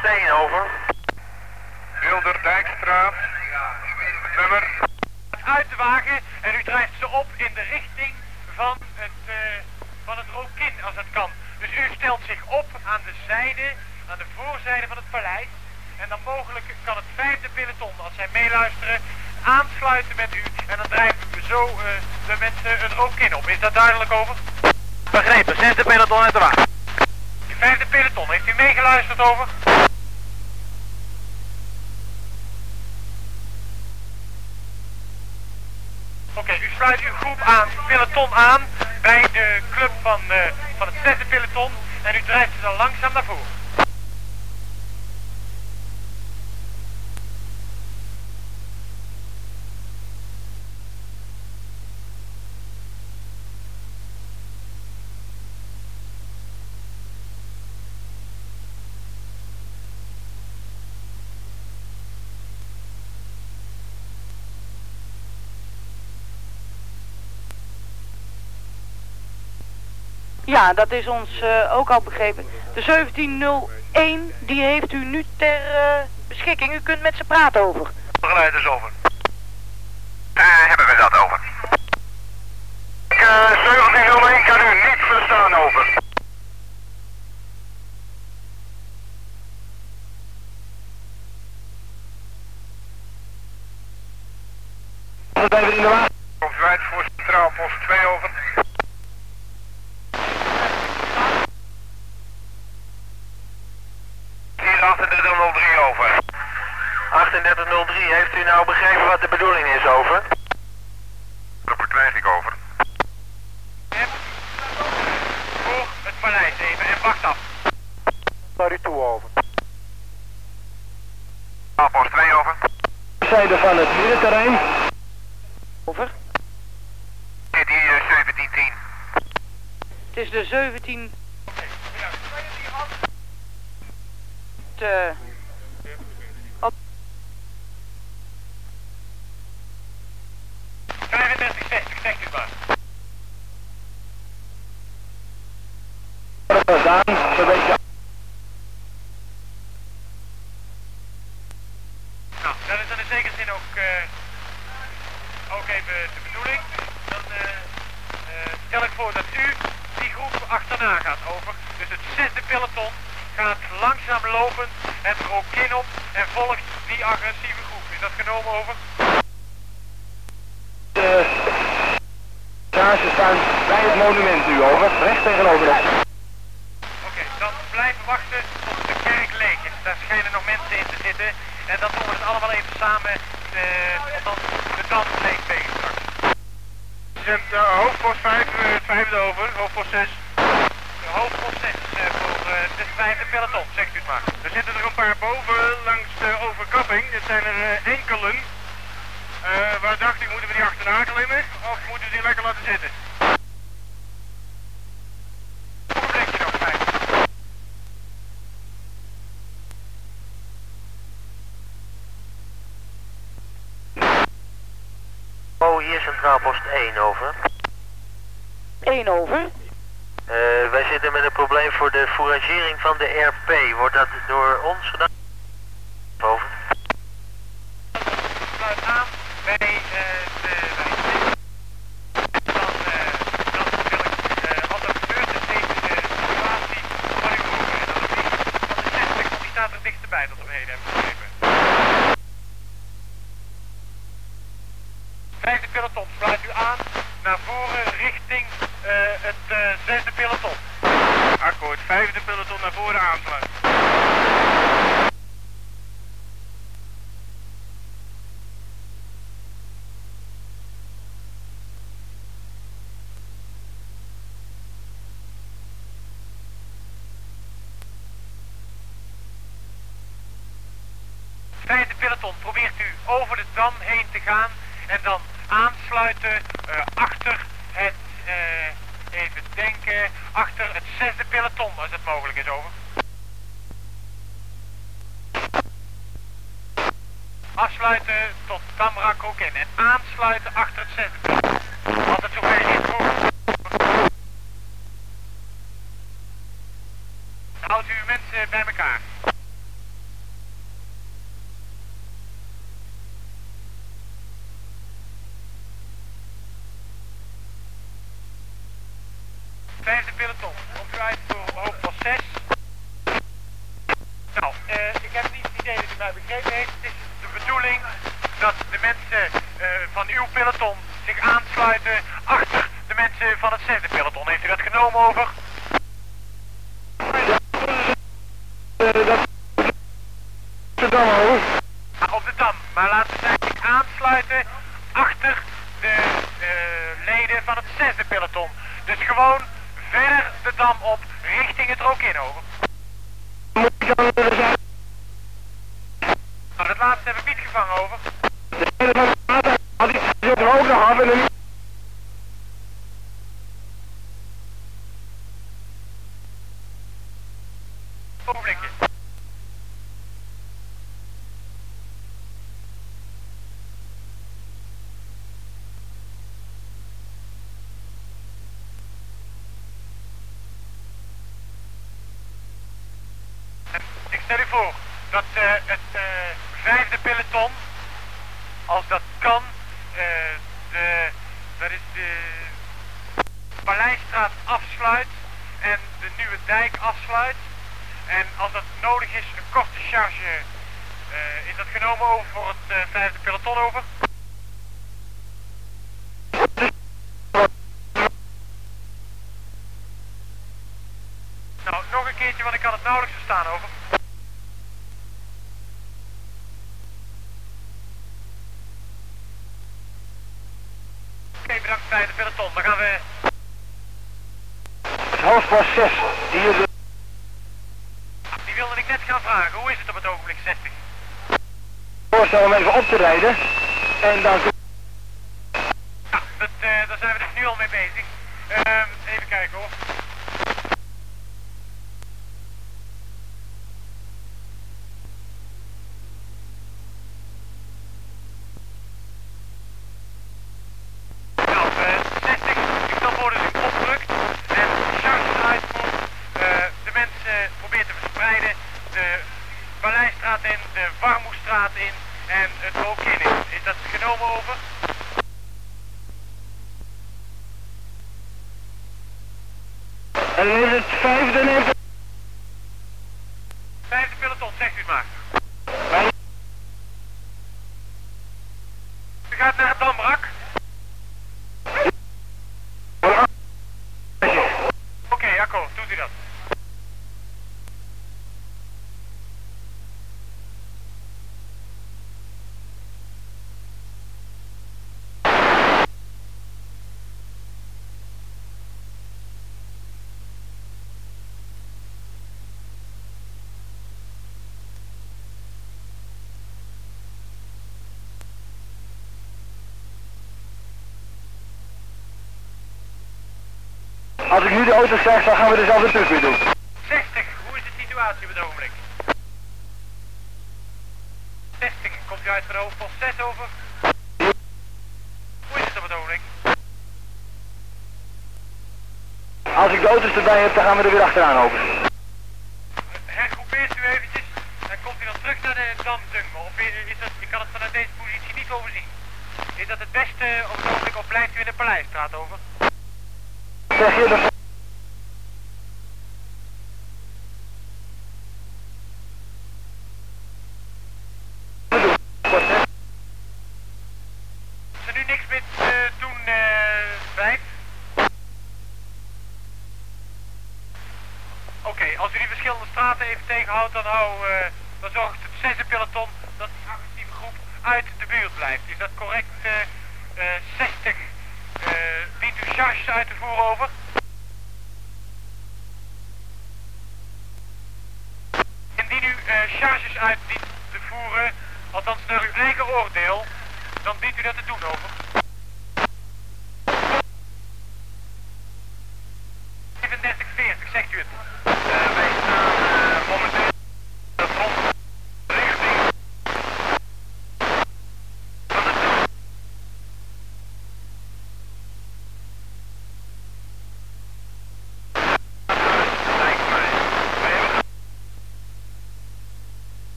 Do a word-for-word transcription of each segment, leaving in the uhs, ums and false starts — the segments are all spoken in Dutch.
Post één, over. Wilderdijkstraat, nummer. Uit de wagen en u drijft ze op in de richting van het, uh, van het Rokin als het kan. Dus u stelt zich op aan de zijde, aan de voorzijde van het paleis. En dan mogelijk kan het vijfde peloton, als zij meeluisteren, aansluiten met u. En dan drijven we zo uh, de mensen het Rokin op. Is dat duidelijk over? Begrepen, zesde peloton uit de wagen. De vijfde peloton, heeft u meegeluisterd over? Oké, okay, u sluit uw groep aan, peloton aan, bij de club van, uh, van het zesde peloton en u drijft ze dan langzaam naar voren. Ja, dat is ons uh, ook al begrepen. De zeventien nul één, die heeft u nu ter uh, beschikking. U kunt met ze praten over. Geluid is over. Uh, hebben we dat over? Uh, zeventien nul één kan u niet verstaan, over. Wat even in de wagen? Komt u uit voor centraal post twee, over. achtendertig nul drie, over. achtendertig nul drie, heeft u nou begrepen wat de bedoeling is, over? Dat bekrijg ik, over. Voor het paleis even en wacht af. Naar u toe, over. Post twee, over. Zijde van het middenterrein. Over. Zit hier zeventien tien. Het is de zeventien... De... Op... vijfendertig zestig, zegt u maar. Daan, een beetje. Nou, dat is dan in zekere zin ook, uh, ook even de bedoeling. Dan uh, uh, stel ik voor dat u die groep achterna gaat, over. Dus het zesde peloton gaat langzaam lopen het Rokin op en volgt die agressieve groep. Is dat genomen, over? De charges staan bij het monument nu, over. Recht tegenover ons. Oké, okay, dan blijven wachten tot de kerk leeg is. Daar schijnen nog mensen in te zitten. En dan doen we het allemaal even samen, uh, althans de dans leeg tegen straks. Zet uh, hoofdpost vijf, uh, het vijfde over, hoofdpost zes. Hoofdpost zes uh, voor uh, de vijfde peloton, zegt u het maar. Er zitten er een paar boven langs de overkapping. Dit zijn er uh, enkelen. Uh, waar dacht ik, moeten we die achterna klimmen? Of moeten we die lekker laten zitten? Hoe denk je nog, vijf? Oh, hier centraal post één, over. één, over. Uh, wij zitten met een probleem voor de fouragering van de R P. Wordt dat door ons gedaan? Over. Sluit aan bij uh, de wijk. Dan, uh, dan wil ik, uh, wat er gebeurt, is deze uh, situatie van uw horen. En dan ook die van de zestig, want die staat er dichterbij tot op heden, heb ik begrepen. Vijfde peloton, sluit u aan naar voren richting uh, het uh, zesde peloton. Akkoord, vijfde peloton naar voren aansluiten. Vijfde peloton, probeert u over de dam heen te gaan en dan aansluiten uh, achter het, uh, even denken, achter het zesde peloton als het mogelijk is, over. Afsluiten tot Damrak Rokin en aansluiten achter het zesde peloton. Als het zover is, voor. Houdt u mensen bij elkaar. vijfde peloton. Komt u uit voor hoofdpas zes. Nou, uh, ik heb niet het idee dat u mij begrepen heeft. Het is de bedoeling dat de mensen uh, van uw peloton zich aansluiten achter de mensen van het zesde peloton. Heeft u dat genomen over? De dam over. Ah, op de dam, maar laten zij zich aansluiten achter de uh, leden van het zesde peloton. Dus gewoon verder de dam op richting het Rokin over. Moet ik dan willen zijn? Nou, dat laatste heb ik niet gevangen over. De zijde van de water had ik op de hoogte af en een... Ogenblikje. Ik stel u voor dat uh, het uh, vijfde peloton, als dat kan, uh, de, dat is de Paleisstraat afsluit en de Nieuwe Dijk afsluit. En als dat nodig is, een korte charge, uh, is dat genomen over voor het uh, vijfde peloton over? Nou, nog een keertje, want ik kan het nauwelijks verstaan over. Oké, okay, bedankt vijfde peloton. Dan gaan we... Half pas zes. Hier de... Die wilde ik net gaan vragen. Hoe is het op het ogenblik zestig? Voorstel om even op te rijden. En dan... Ja, dat, uh, daar zijn we dus nu al mee bezig. Uh, even kijken hoor. Nou, uh, zestig, ik stel voor dat u opdrukt en charges uitvoert. Uh, de mensen probeert te verspreiden. De Paleisstraat in, de Warmoestraat in en het Rokin in. Is dat genomen over? En dan is het vijfde neemt... Vijfde peloton, zegt u het maar. U gaat naar het Dambrak. Oké, okay, akkoord, doet u dat. Als ik nu de auto zeg, dan gaan we dezelfde truc weer doen. zestig, hoe is de situatie op het ogenblik? zestig, komt u uit voor de hoofdpost zes over? Hoe is het op het ogenblik? Als ik de auto's erbij heb, dan gaan we er weer achteraan over. Hergroepeert u eventjes, dan komt u dan terug naar de Dam-Jungle. Of is dat, ik kan het vanuit deze positie niet overzien. Is dat het beste op het ogenblik of blijft u in de Paleisstraat over? Zeg je dat... Is er nu niks met uh, doen, uh, vijf? Oké, okay, als u die verschillende straten even tegenhoudt, dan, hou, uh, dan zorgt het zesde peloton dat die agressieve groep uit de buurt blijft. Is dat correct? Uh, uh, zestig, uh, dient u charges uit te voeren over? Indien u uh, charges uit dient te voeren, althans naar uw eigen oordeel, dan dient u dat te doen over. zevenendertig veertig, zegt u het? Uh, wij staan uh, momenteel de front richting van het... Lijkt mij. Wij hebben...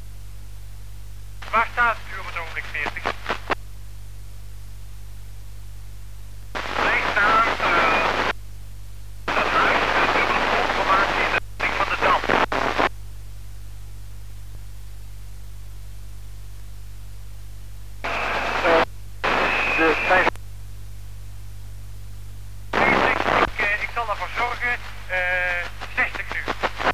Waar staat u op het ogenblik veertig? Ik, uh, ik zal ervoor zorgen. Uh, zestig nu.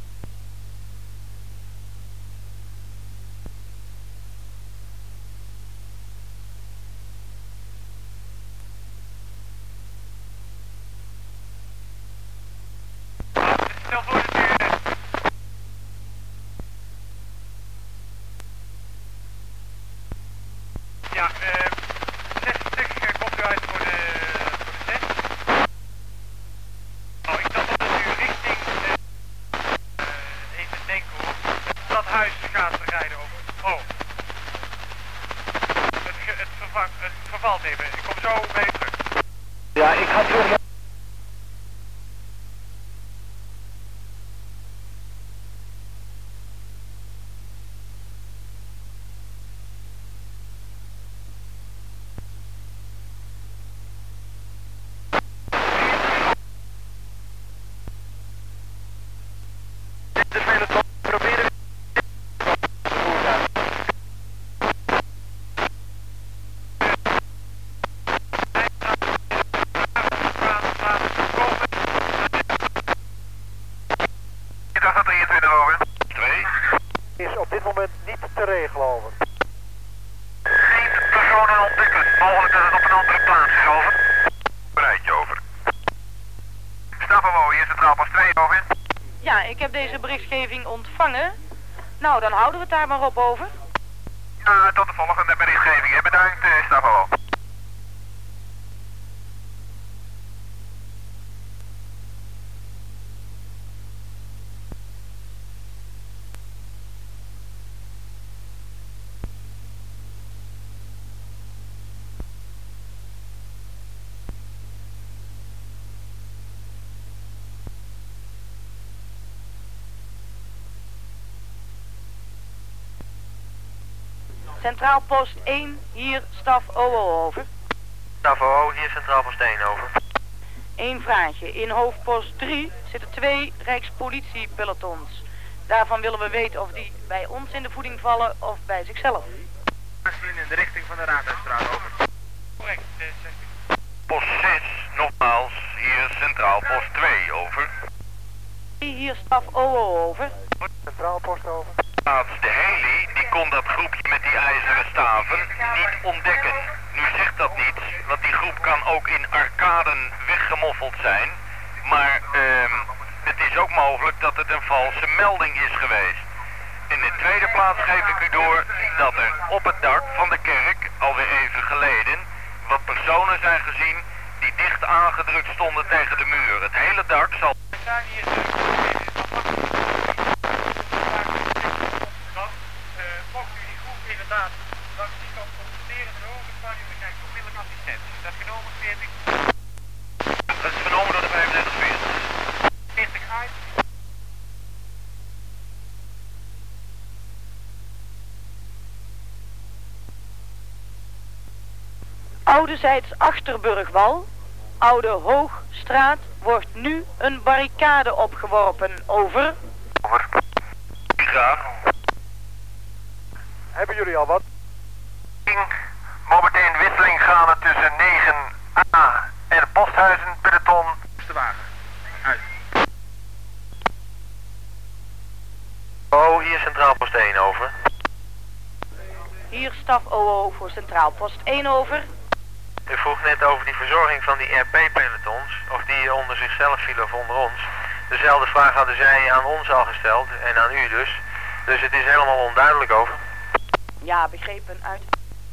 Stel voor dat u... Ja, eh... zestig komt u uit voor de... voor de zes. Oh, ik dacht dat u richting... Uh, uh, even denken hoor. Het stadhuis gaat rijden over. Oh. Het, ge, het, vervang, het vervalt even. Ik kom zo bij u terug. Ja, ik had u... Is op dit moment niet te regelen over. Geen personen ontwikkelen. Mogelijk dat het op een andere plaats is over. Bereid over. Stappenwo, hier Centraal Post twee over. Ja, ik heb deze berichtgeving ontvangen. Nou, dan houden we het daar maar op over. Ja, tot de volgende berichtgeving. Bedankt, uh, Stappenwo. Centraal Post één, hier staf O O over. Staf O O, hier Centraal Post één over. Eén vraagje. In hoofdpost drie zitten twee Rijkspolitiepelotons. Daarvan willen we weten of die bij ons in de voeding vallen of bij zichzelf. In de richting van de Raadhuisstraat over. Correct, uh, zestig. Post zes, nogmaals, hier Centraal Post twee over. Hier staf O O over. Centraal Post over. De heli, die kon dat groepje met die ijzeren staven niet ontdekken. Nu zegt dat niets, want die groep kan ook in arcaden weggemoffeld zijn. Maar uh, het is ook mogelijk dat het een valse melding is geweest. In de tweede plaats geef ik u door dat er op het dak van de kerk, alweer even geleden, wat personen zijn gezien die dicht aangedrukt stonden tegen de muur. Het hele dak zal... We staan hier de... Mocht u die groep inderdaad langs die kant constateren en horen, kan u krijgt onmiddellijk assistentie. Dat is genomen veertig. Dat is genomen door de vijfendertig veertig. veertig uit. Oudezijds Achterburgwal, Oude Hoogstraat, wordt nu een barricade opgeworpen. Over. Over. Graag. Hebben jullie al wat? Momenteel wisseling gaande tussen negen A en Posthuizen, peloton. De wagen. Uit. Oh, hier Centraal Post één over. Hier staf O O voor Centraal Post één over. U vroeg net over die verzorging van die R P-pelotons, of die onder zichzelf vielen of onder ons. Dezelfde vraag hadden zij aan ons al gesteld, en aan u dus. Dus het is helemaal onduidelijk over. Ja, begrepen uit.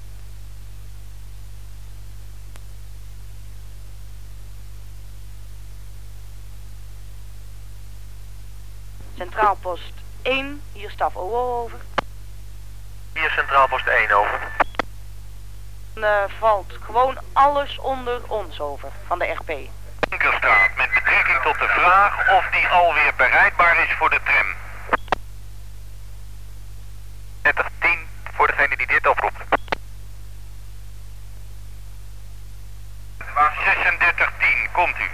Centraal Post één, hier staf O O over. Hier Centraal Post één over. Dan uh, valt gewoon alles onder ons over, van de R P. Linkerstraat, met betrekking tot de vraag of die alweer bereidbaar is voor de tram. dertig tien, voor degene die dit oproept. zesendertig tien, komt u.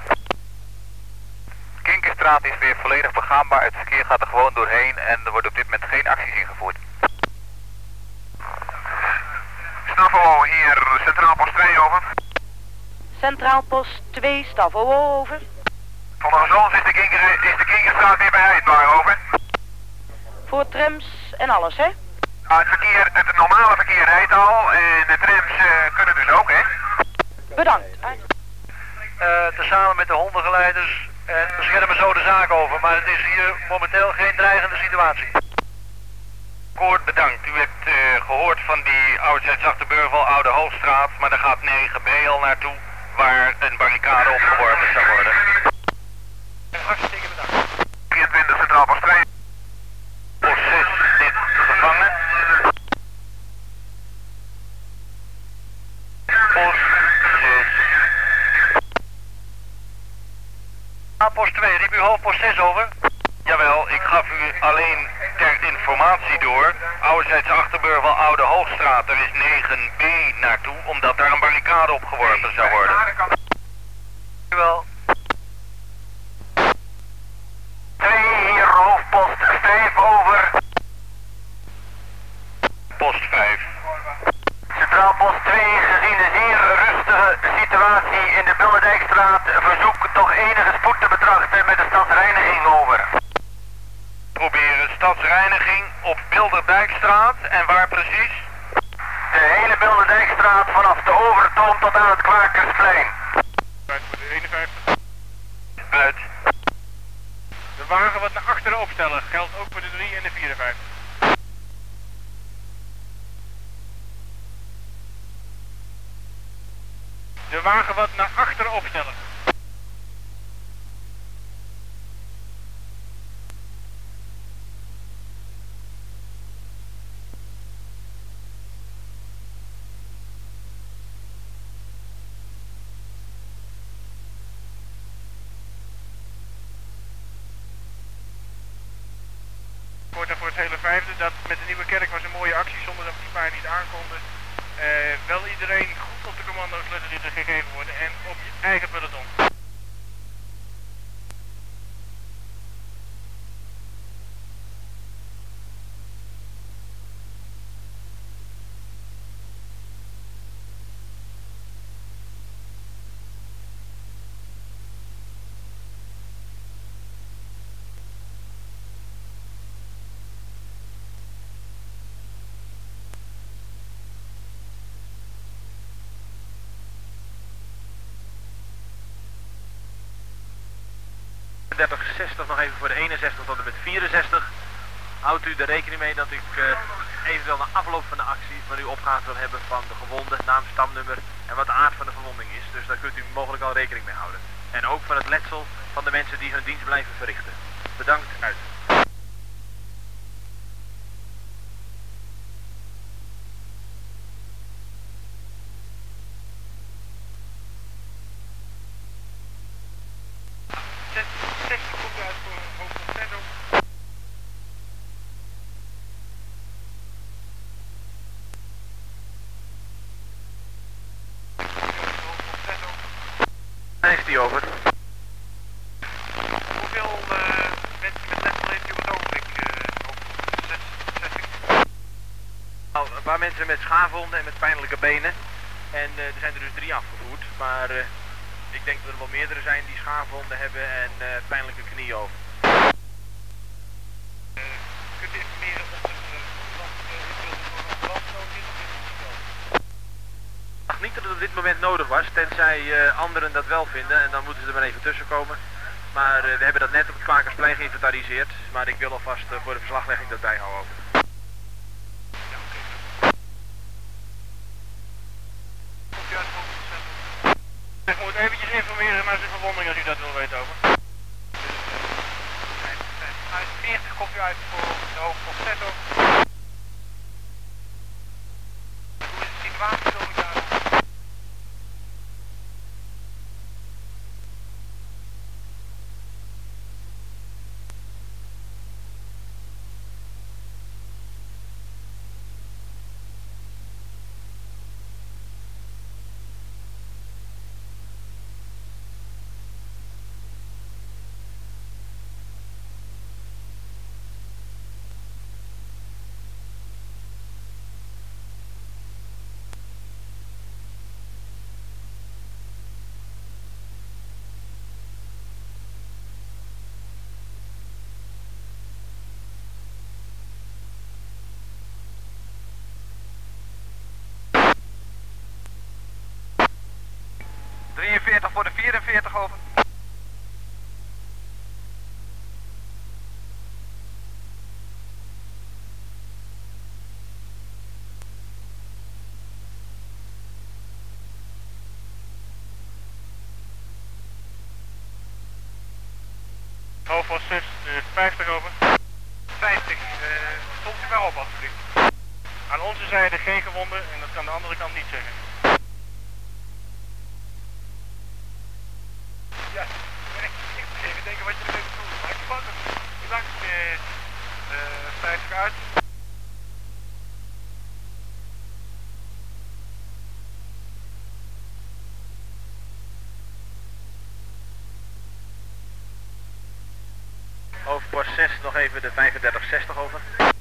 Kinkerstraat is weer volledig begaanbaar, het verkeer gaat er gewoon doorheen en er wordt op dit moment geen acties ingevoerd. Stavo hier, Centraal Post twee, over. Centraal Post twee, Stavo, over. Volgens ons is de, Kinker, is de Kinkerstraat weer bereikbaar, over. Voor trams en alles, hè? Nou, het verkeer, het normale verkeer rijdt al en de trams uh, kunnen dus ook, hè? Bedankt. Uit. Uh, tezamen met de hondengeleiders en beschermen zo de zaak over, maar het is hier momenteel geen dreigende situatie. Kort bedankt. U hebt uh, gehoord van die ouderzijds Achterburgwal, Oude Hoogstraat, maar daar gaat negen B al naartoe, waar een barricade opgeworpen zou worden. Hartstikke bedankt. vierentwintig Centraal Post twee. Post zes zit gevangen. Post zes. Post twee, riep u hoofdpost zes over? Jawel, ik gaf u alleen ter informatie door. Ouderzijds Achterburgwal, Oude Hoogstraat, er is negen B naartoe, omdat daar een barricade opgeworpen zou worden. Jawel. twee hier, hoofdpost vijf over. Post vijf. Centraal Post twee, gezien de zeer rustige situatie in de Billendijkstraat, verzoek toch enige spoed te betrachten met de stadsreiniging, over. Proberen stadsreiniging op Bilderdijkstraat en waar precies? De hele Bilderdijkstraat vanaf de Overtoom tot aan het Kwakersplein. Uit voor de eenenvijftig. Uit. De wagen wat naar achteren opstellen geldt ook voor de drie en de vierenvijftig. De wagen wat naar achteren opstellen. Voor het hele vijfde, dat met de Nieuwe Kerk was een mooie actie zonder dat die paarden niet aankonden. Uh, wel iedereen goed op de commando's letten die er gegeven worden en op je eigen peloton. dertig zestig nog even voor de eenenzestig tot en met vierenzestig. Houdt u er rekening mee dat ik uh, eventueel na afloop van de actie van u opgave wil hebben van de gewonde, naam, stamnummer en wat de aard van de verwonding is. Dus daar kunt u mogelijk al rekening mee houden. En ook van het letsel van de mensen die hun dienst blijven verrichten. Bedankt, uit. Heeft hij over? Hoeveel uh, mensen met letsel heeft u op het ogenblik? Uh, zestig? Nou, een paar mensen met schaafwonden en met pijnlijke benen. En uh, er zijn er dus drie afgevoerd. Maar uh, ik denk dat er wel meerdere zijn die schaafwonden hebben en uh, pijnlijke knieën over. Uh, kunt u informeren of het land ambulance nodig is of is het niet nodig? Ik dacht niet dat het op dit moment nodig was, tenzij uh, anderen dat wel vinden en dan moeten ze er maar even tussen komen. Maar uh, we hebben dat net op het Kwakersplein geïnventariseerd, maar ik wil alvast uh, voor de verslaglegging dat bijhouden over. Ja, oké. Komt u uit voor het centrum? Ik moet eventjes informeren naar zijn verwonding als u dat wil weten, over. vijfenveertig komt u uit voor de hoofdpost zes over. Hoe is de situatie zo daar? drieënveertig voor de vierenveertig, over. Hoofdpost zes, vijftig over. vijftig, uh, stond u maar op alsjeblieft. Aan onze zijde geen gewonden en dat kan de andere kant niet zeggen. Ja, ik moet even denken wat je ermee bedoelt. Maak je pakken. Bedankt, uh, uh, vijftig uit. Hoofdpost zes, nog even de vijfendertig zestig over.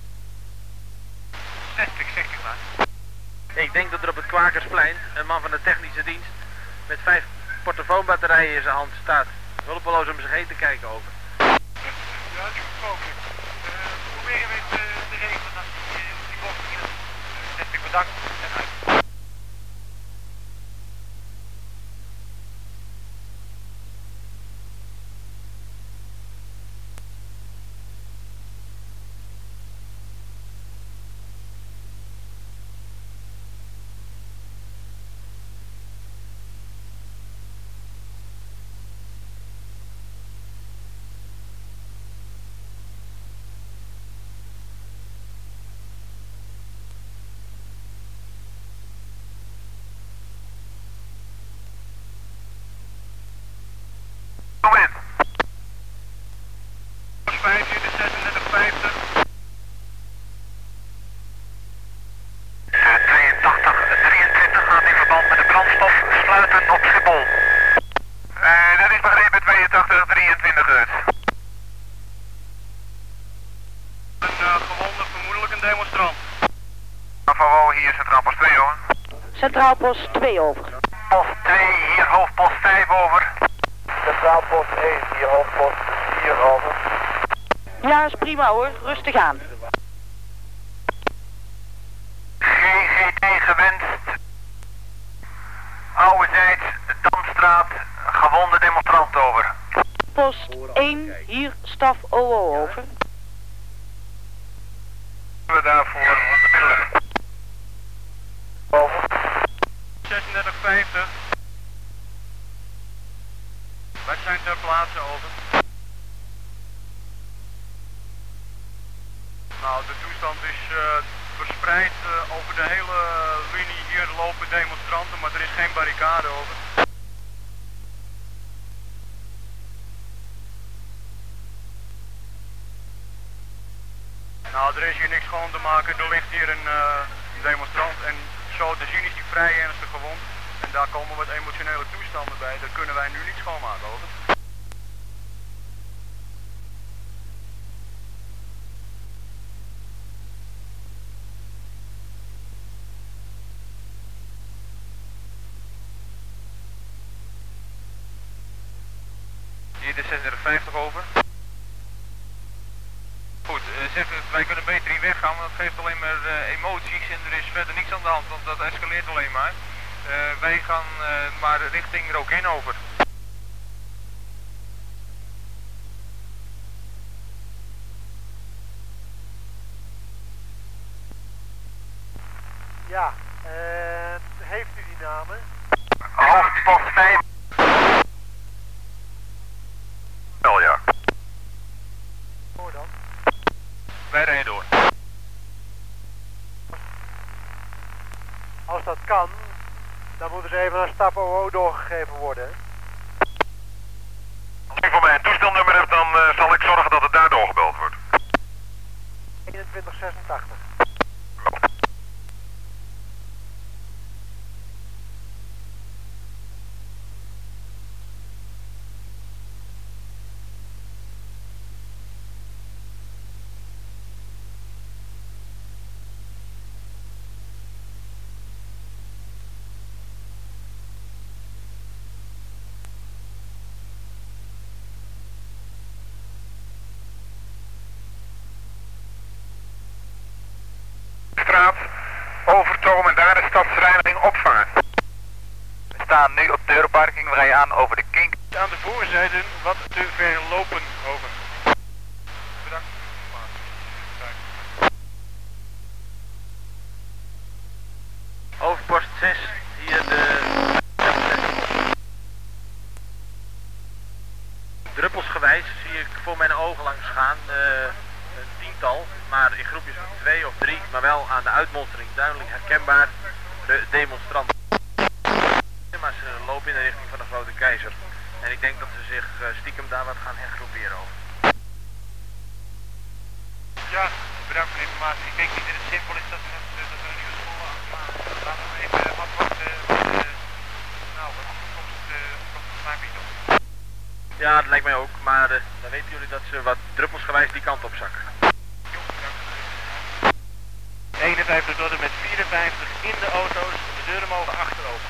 zestig, zestig maar. Ik denk dat er op het Kwakersplein een man van de technische dienst met vijf portofoonbatterijen in zijn hand staat. Hulpeloos om zich heen te kijken, over. Ja, dat is goed mogelijk. Uh, proberen we het uh, te regelen dat die, uh, die bocht hier. Uh, zestig bedankt en uit. Moment. vijf, zesendertig, vijftig. Uh, tweeëntachtig, drieëntwintig gaat in verband met de brandstof sluiten op Schiphol. Uh, dat is begrepen, tweeëntachtig, drieëntwintig uit. Een uh, gewonde, vermoedelijk een demonstrant. Bravo, hier Centraal Post twee, hoor. Centraal Post twee over. Post twee, hier Hoofdpost vijf, over. Centraal Post één, hier Hoofdpost vier, over. Ja, is prima hoor. Rustig aan. G G T gewenst. Ouwezijds, Damstraat, gewonde demonstrant, over. Post één, hier staf O O over. We daarvoor de middelen. Over. zesendertig, vijftig. Wij zijn ter plaatse, over. Nou, de toestand is uh, verspreid uh, over de hele linie. Hier lopen demonstranten, maar er is geen barricade, over. Nou, er is hier niks gewoon te maken. Er ligt hier een uh, demonstrant en zo te zien is hij vrij ernstig gewond. En daar komen wat emotionele toestanden bij. Dat kunnen wij nu niet schoonmaken, over. Hier de zesendertig vijftig over. Goed, uh, zeg, wij kunnen beter hier weggaan, want dat geeft alleen maar uh, emoties en er is verder niks aan de hand, want dat escaleert alleen maar. Uh, wij gaan uh, maar richting Rokin over. Ja, uh, heeft u die namen? Hoofdpost vijf. Wel ja. Hoor dan. Wij rijden door. Als dat kan, dan moeten ze even naar staf O O doorgegeven worden. Als u voor mij een toestelnummer hebt, dan uh, zal ik zorgen dat het daar doorgebeld wordt. eenentwintig zesentachtig. Straat, Overtoom en daar de stadsreiniging opvangen. staan nu op de Europarking. We rijden aan over de Kink. Aan de voorzijde wat te verlopen, over. Bedankt. Overpost zes, hier de... Druppelsgewijs zie ik voor mijn ogen langs gaan, uh, een tiental, maar in groepjes van twee of drie, maar wel aan de uitmonstering duidelijk herkenbaar, de demonstranten. Maar ze lopen in de richting van de Grote Keizer. En ik denk dat ze zich uh, stiekem daar wat gaan hergroeperen over. Ja, bedankt voor de informatie. Ik denk niet dat het simpel is dat we, dat we een nieuwe school aanslaan. Laten we even afwachten wat de, nou, wat de toekomst, uh, toekomst mij biedt. Ja, dat lijkt mij ook, maar uh, dan weten jullie dat ze wat druppelsgewijs die kant op zakken. eenenvijftig tot en met vierenvijftig in de auto's, de deuren mogen achteropen.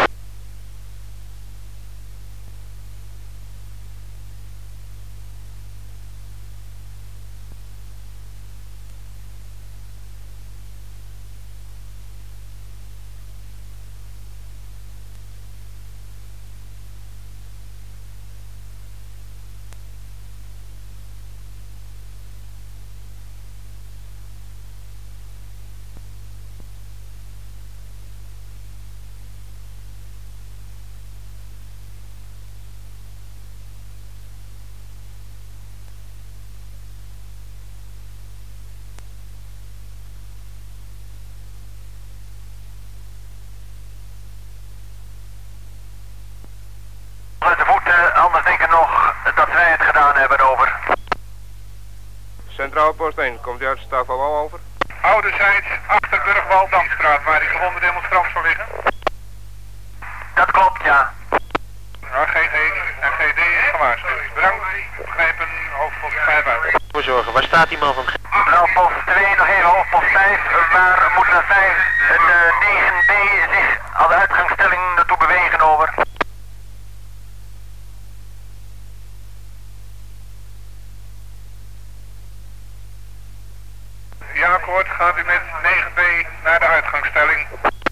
Uit de voeten, anders denken nog dat wij het gedaan hebben, over. Centraal post één, komt u uit de Stavouw over? Ouderzijds, achter Burgwal, Damstraat, waar die gewonde demonstrant zal liggen. Dat klopt, ja. G G en G D is gewaarschuwd. Bedankt, begrijpen, hoofdpost vijf uit. Voorzorgen, waar staat die man van? Hoofdpost twee, nog even hoofdpost vijf, waar moet de vijf, de negen B zich aan de uitgangsstelling naartoe bewegen, over. Ja, akkoord, gaat u met negen B naar de uitgangsstelling.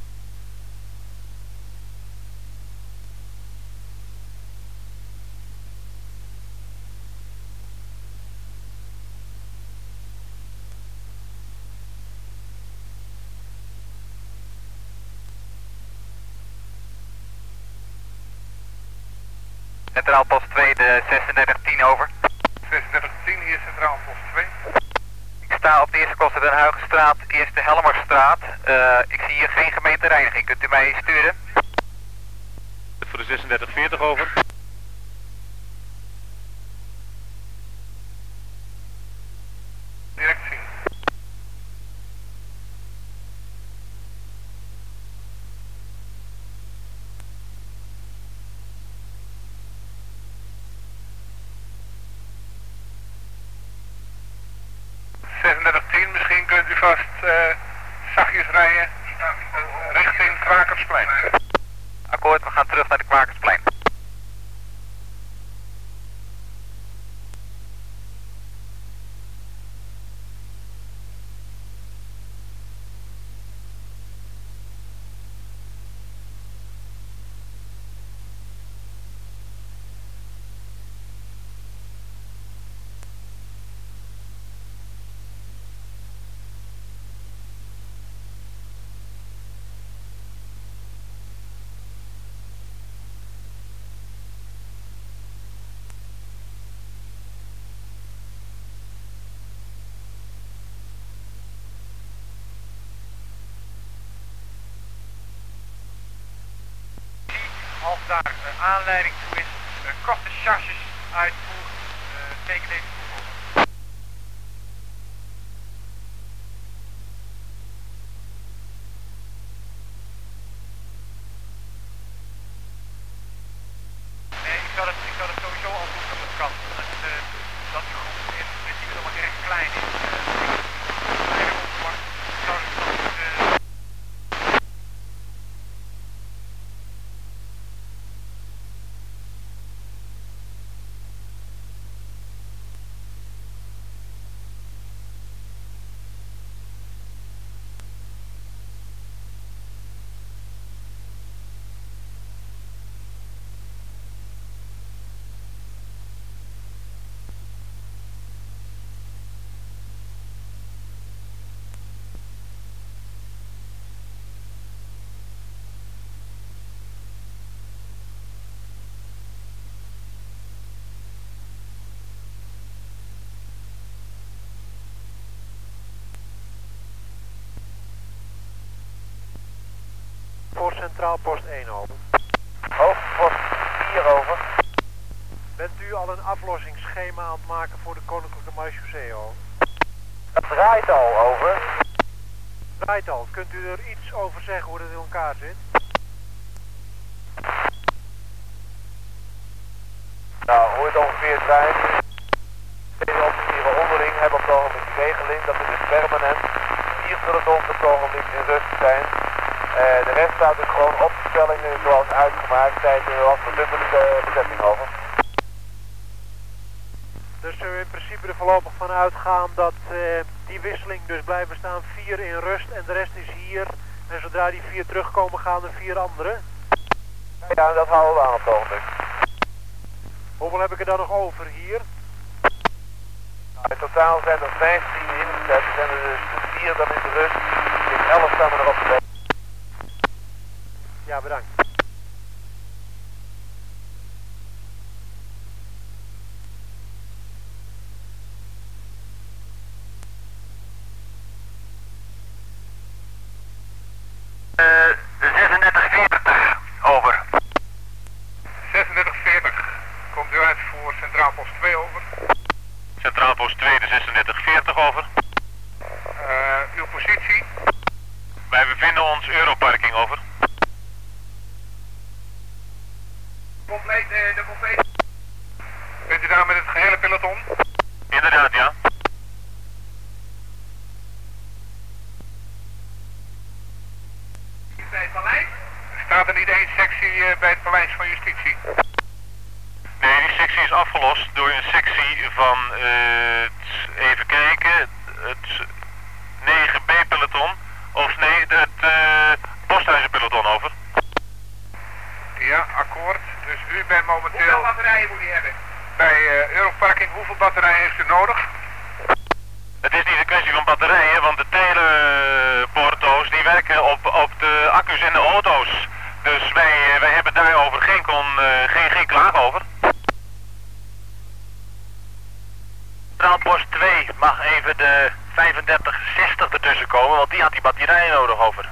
Centraal post twee, de zesendertig tien, over. zesendertig tien, hier centraal post twee. Ik sta op de eerste Koster Den Huigenstraat, eerste Helmerstraat. Uh, ik zie hier geen gemeentereiniging. Kunt u mij sturen? Voor de zesendertig veertig, over. Direct zien. zesendertig tien, misschien kunt u vast uh, zachtjes rijden richting Krakersplein. Akkoord, we gaan terug naar de Kwakersplein. Als daar uh, aanleiding toe is, uh, korte charges uitvoeren, uh, teken deze toevoegen. Nee, ik zou dat, ik zou dat sowieso al doen als het kan. Dat, uh, dat de groep in principe nog maar erg klein is. Uh, kleine opslag zou ik dat uh, Centraal Post één over. Hoofdpost vier over. Bent u al een aflossingsschema aan het maken voor de Koninklijke Marechaussee over? Dat draait al over. Draait al. Kunt u er iets over zeggen hoe dat in elkaar zit? Nou, hoe het ongeveer draait. Deze officieren onderling hebben op het ogenblik de regeling dat er dus permanent vier pelotons op het ogenblik in rust zijn. Uh, de rest staat dus gewoon op de stellingen zoals uitgemaakt tijdens de verdubbeling bezetting over. Dus zullen we in principe er voorlopig van uitgaan dat uh, die wisseling dus blijven staan, vier in rust en de rest is hier. En zodra die vier terugkomen gaan er vier andere? Ja, dat houden we aan op het ogenblik. Hoeveel heb ik er dan nog over hier? Nou, in totaal zijn er vijftien ingezet, er zijn er dus vier dan in de rust. Dus elf staan er op de weg. Ja, bedankt. Uh, zesendertig veertig, over. zesendertig veertig. Komt u uit voor Centraal Post twee over? Centraal Post twee, de zesendertig veertig, over. Uh, uw positie? Wij bevinden ons Europarking, over. Compleet, uh, de compleet. Bent u daar met het gehele peloton? Inderdaad, ja. Bij het paleis? Staat er niet één sectie uh, bij het paleis van justitie? Nee, die sectie is afgelost door een sectie van, uh, het, even kijken, het negen B peloton, of nee, het uh, posthuizenpeloton, over. Ja, akkoord. Dus u bent momenteel... Hoeveel batterijen moet u hebben? Bij uh, Europarking, hoeveel batterijen heeft u nodig? Het is niet een kwestie van batterijen, want de teleporto's die werken op, op de accu's in de auto's. Dus wij, wij hebben daarover geen, kon, uh, geen, geen klaag over. Centraalpost twee mag even de vijfendertig zestig ertussen komen, want die had die batterijen nodig, over.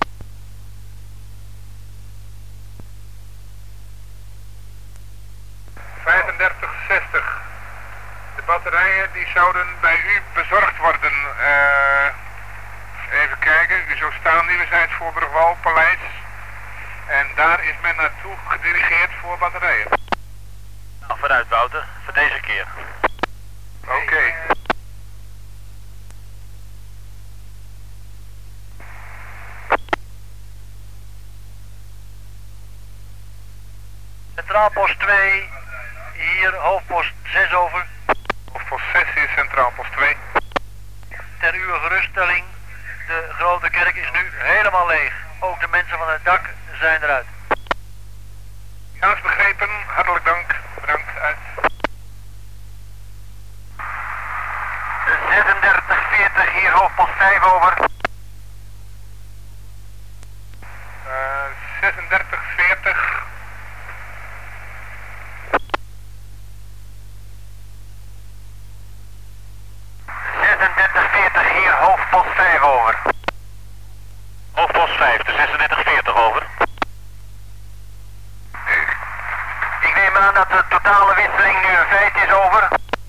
vijfendertig zestig. De batterijen die zouden bij u bezorgd worden. Uh, even kijken, u zou staan nieuwzijds voor Brugwal, Paleis. En daar is men naartoe gedirigeerd voor batterijen. Nou, vooruit Wouter, voor deze keer. Oké. Okay. Centraal Post twee, hier hoofdpost zes over. Hoofdpost zes is Centraal Post twee. Ter uw geruststelling, de grote kerk is nu helemaal leeg. Ook de mensen van het dak zijn eruit. Ja, is begrepen. Hartelijk dank. Bedankt. Uit. zesendertig veertig, hier hoofdpost vijf, over. Uh, zesendertig veertig. zesendertig veertig, hier hoofdpost vijf, over. Hoofdpost vijf, de zesendertig veertig, over. Ik neem aan dat de totale wisseling nu een feit is, over.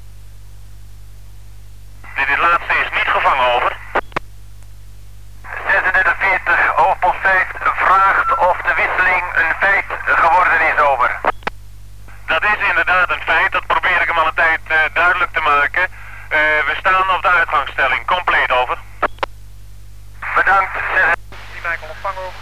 Dit laatste is niet gevangen, over. zesendertig veertig, hoofdpost vijf vraagt of de wisseling een feit geworden is, over. Dat is inderdaad een feit, dat probeer ik hem al een tijd uh, duidelijk te maken. Uh, we staan op de uitgangsstelling, compleet, over. Bedankt. Die mij kan ontvangen, over.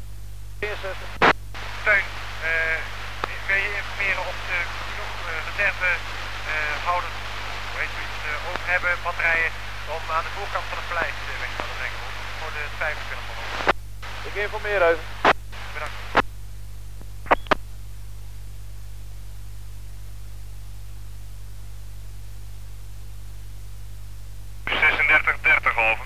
Steun, uh, wil je informeren of ze genoeg uh, reserve uh, houden, hoe heet zoiets, uh, over hebben, batterijen, om aan de voorkant van het paleis uh, weg te laten brengen, voor de vijfentwintig van ons. Ik informeer even. Bedankt. zesendertig dertig, over.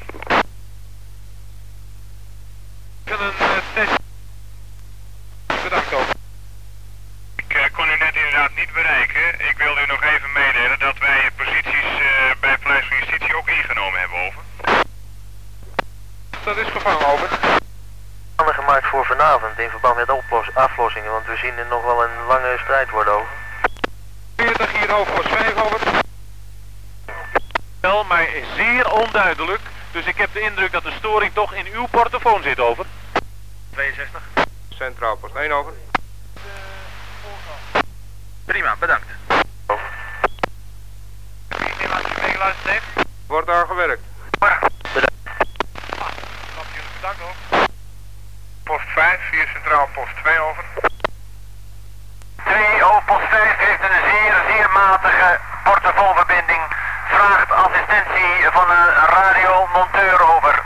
Ik wil een uh, test. Bedankt, over. Ik uh, kon u net inderdaad niet bereiken. Ik wilde u nog even meedelen dat wij posities uh, bij het Paleis van Justitie ook ingenomen hebben, over. Dat is gevangen, over. Gemaakt voor voor vanavond in verband met oplos- aflossingen, want we zien er nog wel een lange strijd worden over. veertig hier hoofdpost vijf over. Wel, maar zeer onduidelijk. Dus ik heb de indruk dat de storing toch in uw portofoon zit, over. tweeënzestig. Centraal post één over. Prima, bedankt. Over. Ik neem aan dat u meegeluisterd heeft. Wordt aan gewerkt. Bedankt. Snap jullie bedankt ook. Post vijf, vier centraal post twee over. twee hoofdpost vijf heeft een zeer, zeer matige portofoonverbinding. Vraagt assistentie van een radiomonteur over.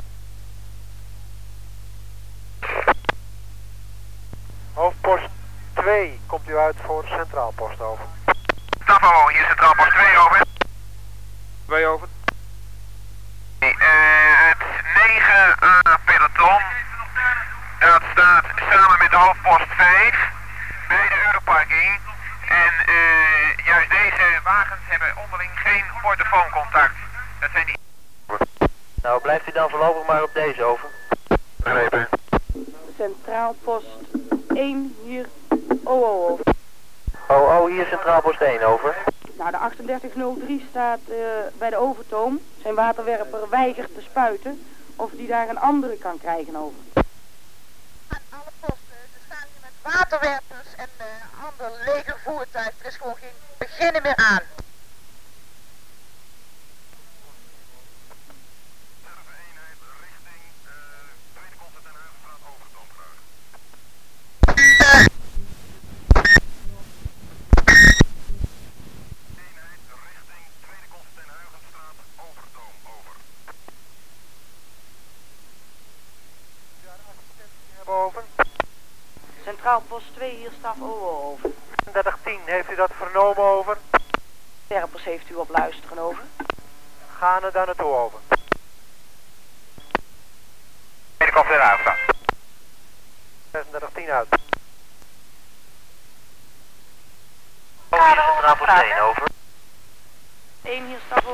Hoofdpost twee, komt u uit voor Centraal Post over. Tafo, hier centraal post twee over. twee over. Uh, het negen uh, peloton, dat staat samen met de hoofdpost vijf bij de Europarking. En uh, juist deze wagens hebben onderling geen portofooncontact. Dat zijn die... Nou, blijft u dan voorlopig maar op deze over. Begrepen. Centraal post één hier. O O over. Oh, oh, hier centraal post één over. Nou, de achtendertig nul drie staat uh, bij de overtoom. Zijn waterwerper weigert te spuiten. Of die daar een andere kan krijgen over. Aan alle posten. Ze staan hier met waterwerpers en uh, ander legervoertuig. Er is gewoon geen beginnen meer aan. Over. Centraal post twee hier staf O O over. dertig tien, heeft u dat vernomen over? Werpers heeft u op luisteren over. Gaan er daar naartoe over. Tweede kant in Huigen. zesendertig tien uit. Oh, hier centraal post één over. één hier staf O O.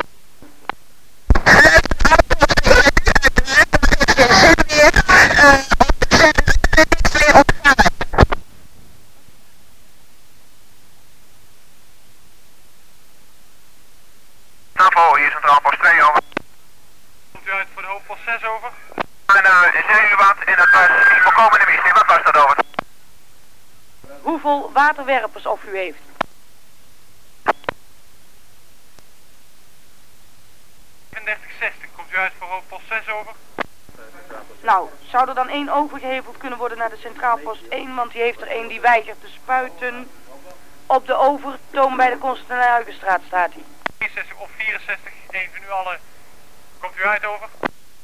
Tafo, hier centraal post twee over. Komt u uit voor de hoofdpost zes over? En uh, zei u wat en dat was niet volkomen de mist. Wat was dat over? Hoeveel waterwerpers of u heeft? vijfendertig zestig. Komt u uit voor hoofdpost zes over? Nou, zou er dan één overgeheveld kunnen worden naar de Centraal Post één, want die heeft er één die weigert te spuiten. Op de overtoom bij de Konstantinuigenstraat staat hij. drieënzestig of vierenzestig. Eén van u allen. Komt u uit over?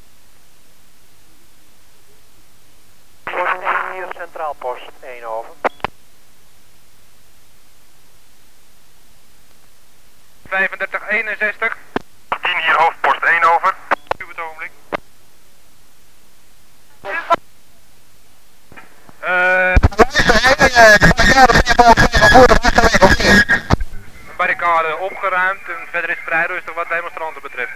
Post één hier Centraal Post één over. vijfendertig eenenzestig. tien hier hoofdpost één over. U het ogenblik. Eh... barricade opgeruimd en verder is het vrij rustig wat demonstranten betreft.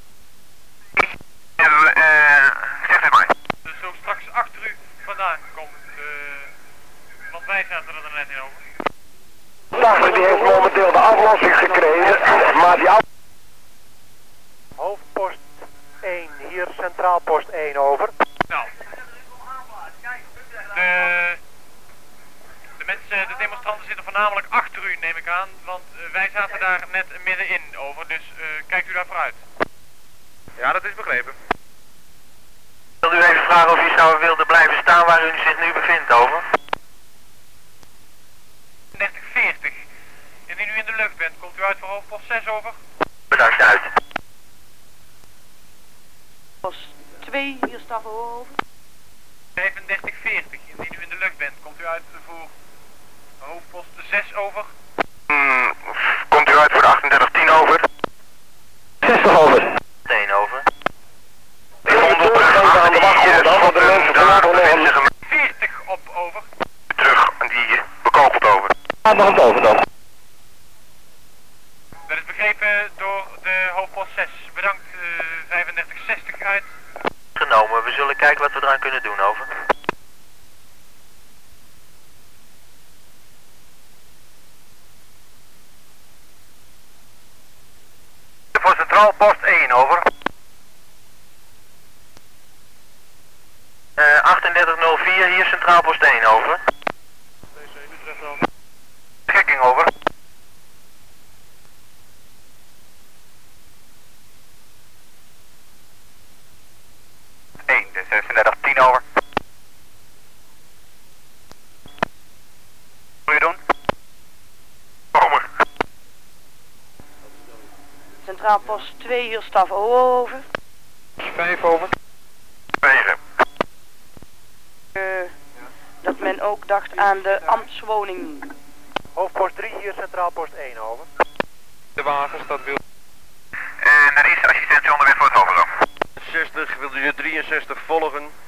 En, uh, zeg het maar. Dus zo straks achter u vandaan komt, uh, want wij zaten er net in over. Nou, die heeft momenteel de aflossing gekregen, maar die af... Hoofdpost één hier Centraal Post één over. Nou. De, de mensen, de demonstranten zitten voornamelijk achter u, neem ik aan, want uh, wij zaten daar net middenin over, dus uh, kijkt u daar vooruit. Ja, dat is begrepen. Wil u even vragen of u zou willen blijven staan waar u zich nu bevindt, over? dertig veertig. Indien u in de lucht bent, komt u uit voor hoofdpost zes over? Bedankt, uit. Post twee hier staf O O over. vijfendertig veertig. Indien u in de lucht bent, komt u uit voor hoofdpost zes over? Hmm, komt u uit voor de achtendertig tien over? zestig over. één over. Ik vond op terug aan de wachtgrond dan, want de mensen daar bevinden zich een... veertig op over. Terug, en die bekogeld over. Gaat nog een over dan. Dat is begrepen door de hoofdpost zes. Bedankt, uh, vijfendertig zestig uit. Genomen, we zullen kijken wat we eraan kunnen doen, over. Centraal post één, over. Uh, achtendertig nul vier, hier Centraal post één, over. Schikking, over. één, de zesendertig tien, over. Wat wil je doen? Over. Centraal post twee, hier staf O, over. vijf, over. negen. Uh, dat men ook dacht aan de ambtswoning. Hoofdpost drie, hier Centraal post één, over. De wagens, dat wil... En er is assistentie onderweg voor het hoofdloop. zestig, wil u de drieënzestig volgen?